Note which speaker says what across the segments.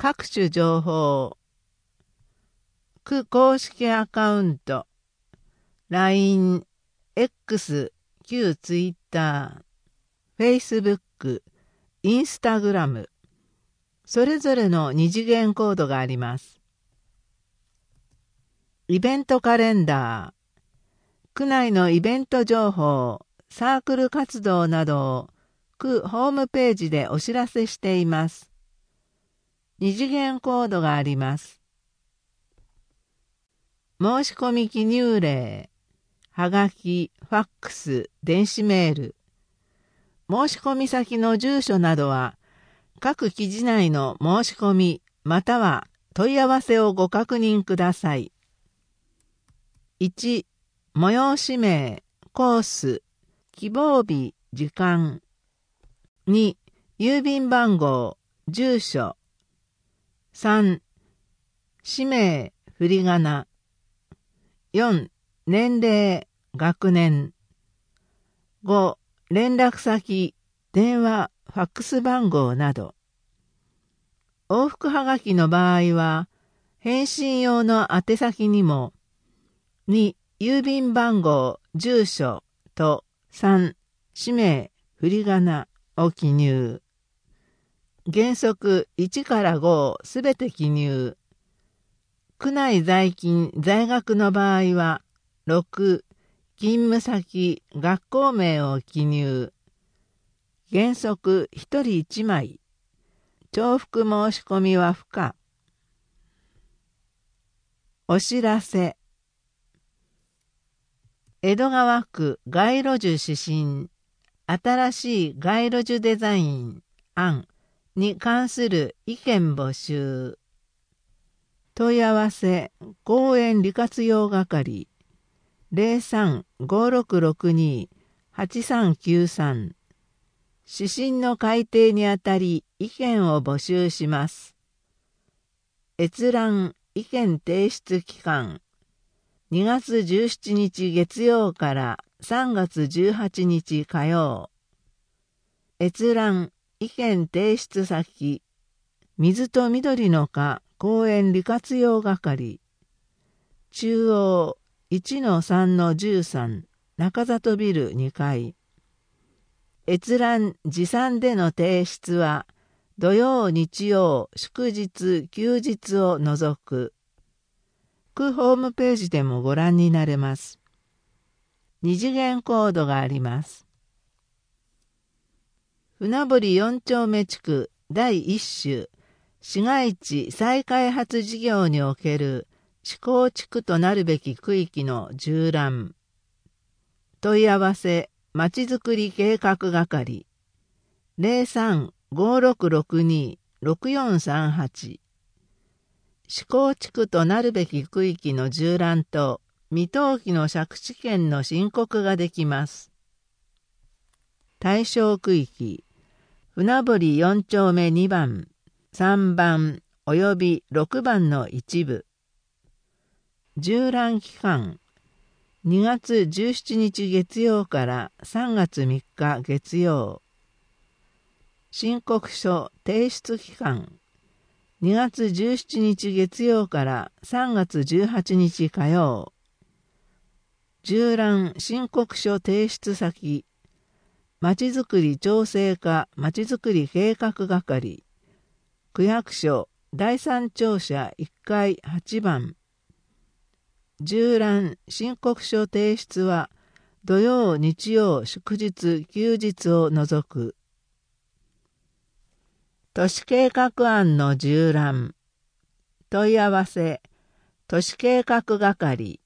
Speaker 1: 各種情報、区公式アカウント、LINE、X、旧 Twitter、Facebook、Instagram、それぞれの二次元コードがあります。イベントカレンダー、区内のイベント情報、サークル活動などを区ホームページでお知らせしています。二次元コードがあります。申し込み記入例、はがき、ファックス、電子メール。申し込み先の住所などは、各記事内の申し込みまたは問い合わせをご確認ください。1、催し名、コース、希望日、時間。2、郵便番号、住所。3、氏名、振り仮名。4、年齢、学年。5、連絡先、電話、ファックス番号など。往復はがきの場合は、返信用の宛先にも、2、郵便番号、住所と3、氏名、振り仮名を記入。原則1から5すべて記入。区内在勤、在学の場合は、6、勤務先、学校名を記入。原則1人1枚。重複申し込みは不可。お知らせ。江戸川区街路樹指針、新しい街路樹デザイン案に関する意見募集。問い合わせ、公園利活用係、03-5662-8393。指針の改定にあたり意見を募集します。閲覧意見提出期間、2月17日月曜から3月18日火曜。閲覧意見提出先、水と緑の課公園利活用係、中央 1-3-13 中里ビル2階。閲覧持参での提出は土曜日曜祝日休日を除く。区ホームページでもご覧になれます。二次元コードがあります。船堀4丁目地区第1種市街地再開発事業における施行地区となるべき区域の縦覧。問い合わせまちづくり計画係 03-5662-6438。施行地区となるべき区域の縦覧と未登記の借地権の申告ができます。対象区域、船堀4丁目2番、3番および6番の一部。縦覧期間、2月17日月曜から3月3日月曜。申告書提出期間、2月17日月曜から3月18日火曜。縦覧申告書提出先、まちづくり調整課まちづくり計画係、区役所第三庁舎1階8番。縦覧申告書提出は土曜日曜祝日休日を除く。都市計画案の縦覧。問い合わせ都市計画係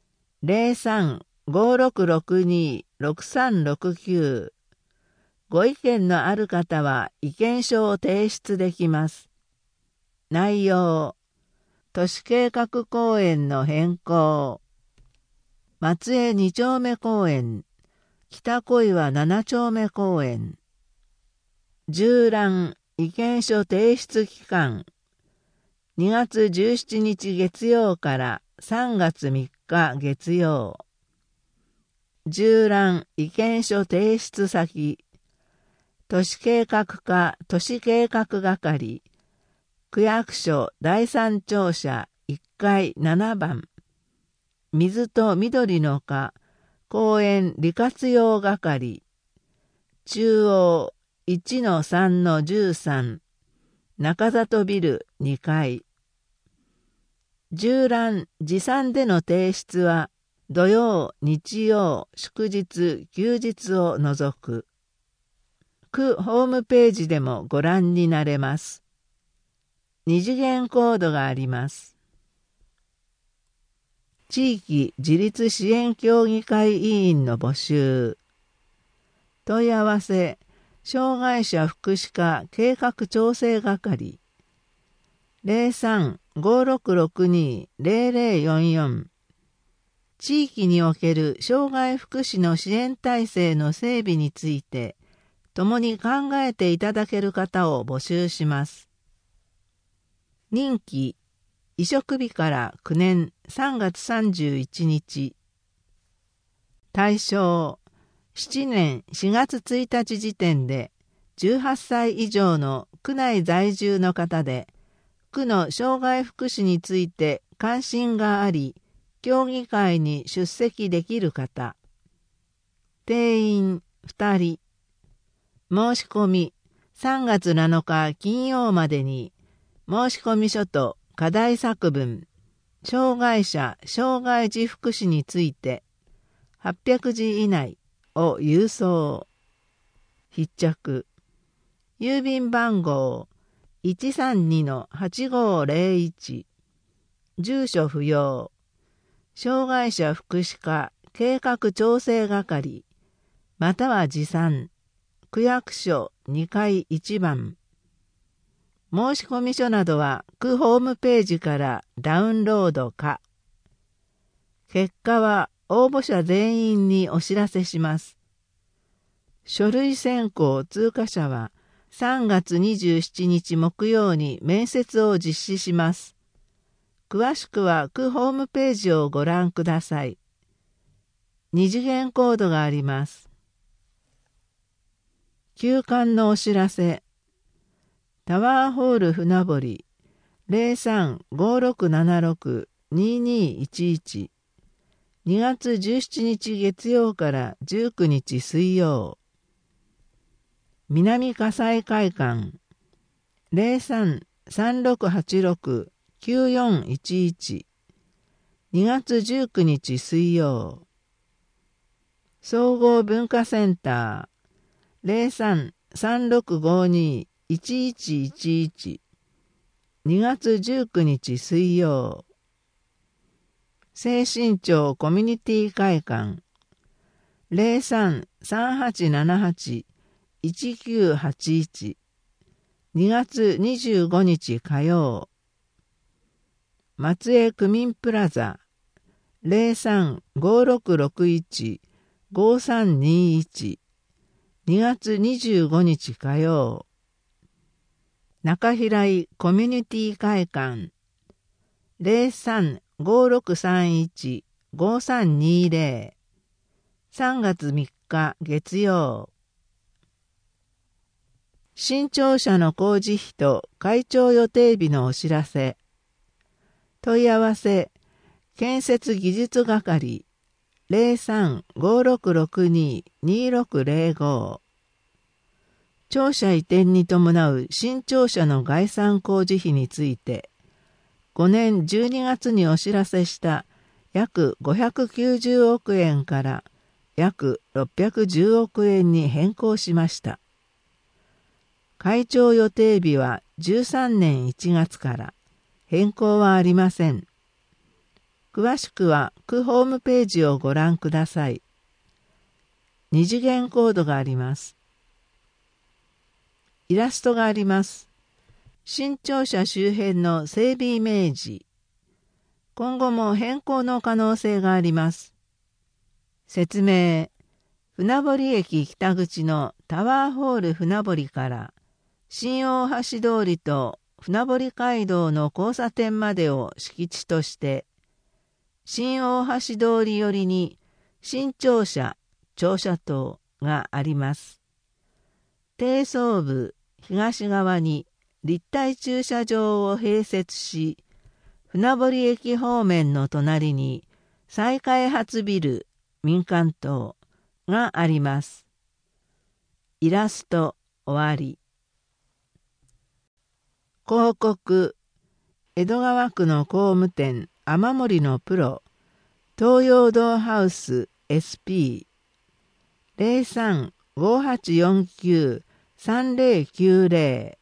Speaker 1: 03-5662-6369。ご意見のある方は意見書を提出できます。内容、都市計画公園の変更、松江2丁目公園、北小岩7丁目公園。縦覧意見書提出期間、2月17日月曜から3月3日月曜。縦覧意見書提出先、都市計画課都市計画係、 区役所第三庁舎1階7番、水と緑の課公園利活用係、中央 1-3-13 中里ビル2階。従覧持参での提出は土曜、日曜、祝日、休日を除く。区ホームページでもご覧になれます。二次元コードがあります。地域自立支援協議会委員の募集。問い合わせ、障害者福祉課計画調整係。03-5662-0044。地域における障害福祉の支援体制の整備について、共に考えていただける方を募集します。任期、移植日から9年3月31日。対象、7年4月1日時点で18歳以上の区内在住の方で、区の障害福祉について関心があり、協議会に出席できる方。定員2人。申し込み3月7日金曜までに、申込書と課題作文、障害者・障害児福祉について、800字以内を郵送。必着。郵便番号 132-8501。住所不要。障害者福祉課計画調整係、または持参。区役所2階1番。申込書などは区ホームページからダウンロードか。結果は応募者全員にお知らせします。書類選考通過者は3月27日木曜に面接を実施します。詳しくは区ホームページをご覧ください。二次元コードがあります。休館のお知らせ。タワーホール船堀 03-5676-2211 2月17日月曜から19日水曜。南葛西会館 03-3686-9411 2月19日水曜。総合文化センター 03-3652-1111 2月19日水曜。精神庁コミュニティ会館 03-3878-1981 2月25日火曜。松江区民プラザ 03-5661-5321 2月25日火曜。中平井コミュニティ会館 03-5631-5320 3月3日月曜。新庁舎の工事費と開庁予定日のお知らせ。問い合わせ、建設技術係 03-5662-2605。庁舎移転に伴う新庁舎の概算工事費について、5年12月にお知らせした約590億円から約610億円に変更しました。開庁予定日は13年1月から変更はありません。詳しくは区ホームページをご覧ください。二次元コードがあります。イラストがあります。新庁舎周辺の整備イメージ。今後も変更の可能性があります。説明。船堀駅北口のタワーホール船堀から新大橋通りと船堀街道の交差点までを敷地として、新大橋通り寄りに新庁舎、庁舎棟があります。低層部東側に立体駐車場を併設し、船堀駅方面の隣に再開発ビル民間棟があります。イラスト終わり。広告、江戸川区の工務店雨漏りのプロ、東洋堂ハウス SP 03-5849-3090